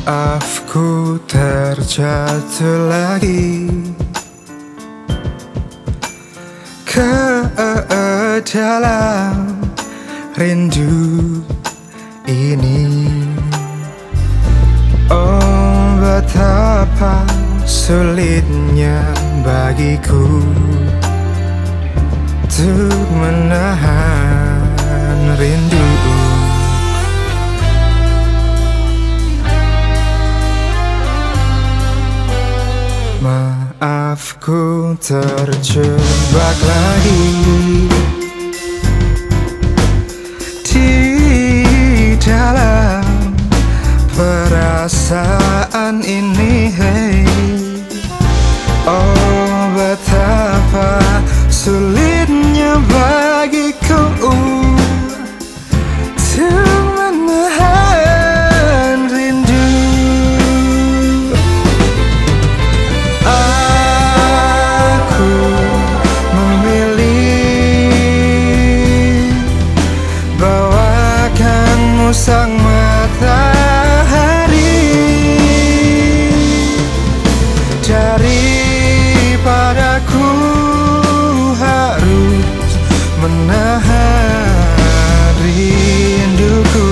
Maafku terjatuh lagi ke dalam rindu ini. Oh, betapa sulitnya bagiku untuk menahan rindu. Maafku terjebak lagi di dalam perasaan ini, hey. Oh, betapa sulitnya bagiku untuk menahan rindu. Aku memilih bawakanmu sang matahari daripada ku harus menahan rinduku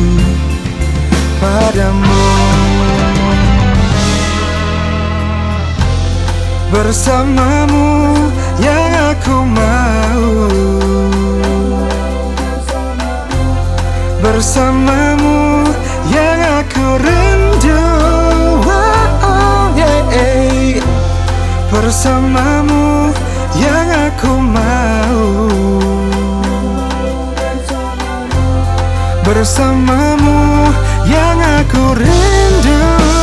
padamu. Bersamamu yang aku mau, bersamamu yang aku rindu. Oh, yeah. Bersamamu yang aku mau, bersamamu yang aku rindu.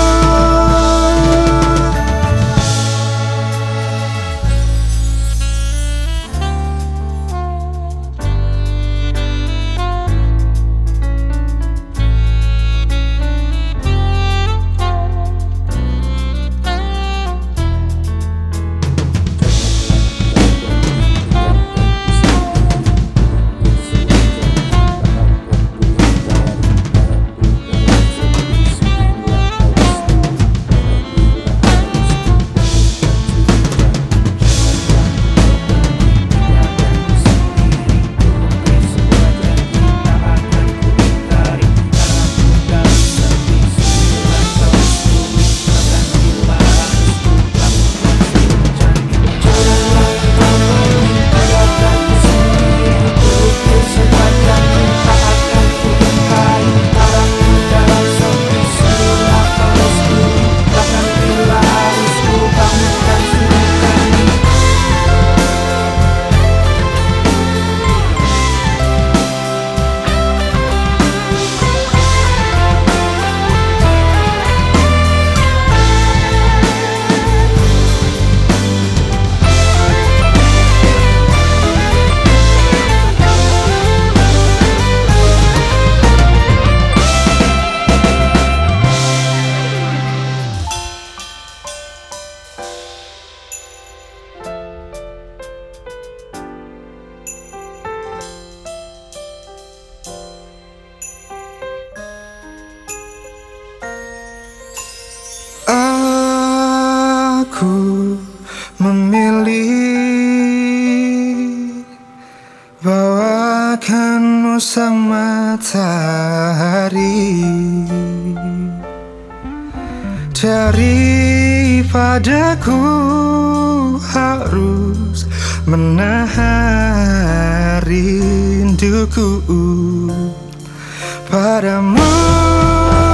Aku memilih bawakanmu sang matahari daripada ku harus menahan rinduku padamu.